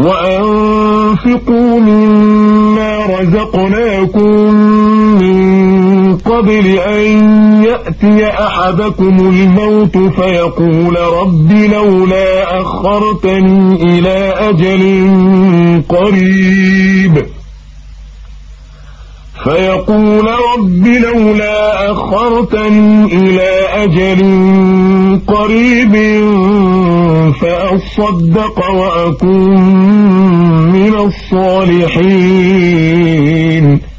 وأنفقوا مما رزقناكم من قبل أن يأتي أحدكم الموت فيقول رب لولا أخرتني إلى أجل قريب فأصدق وأكن من الصالحين.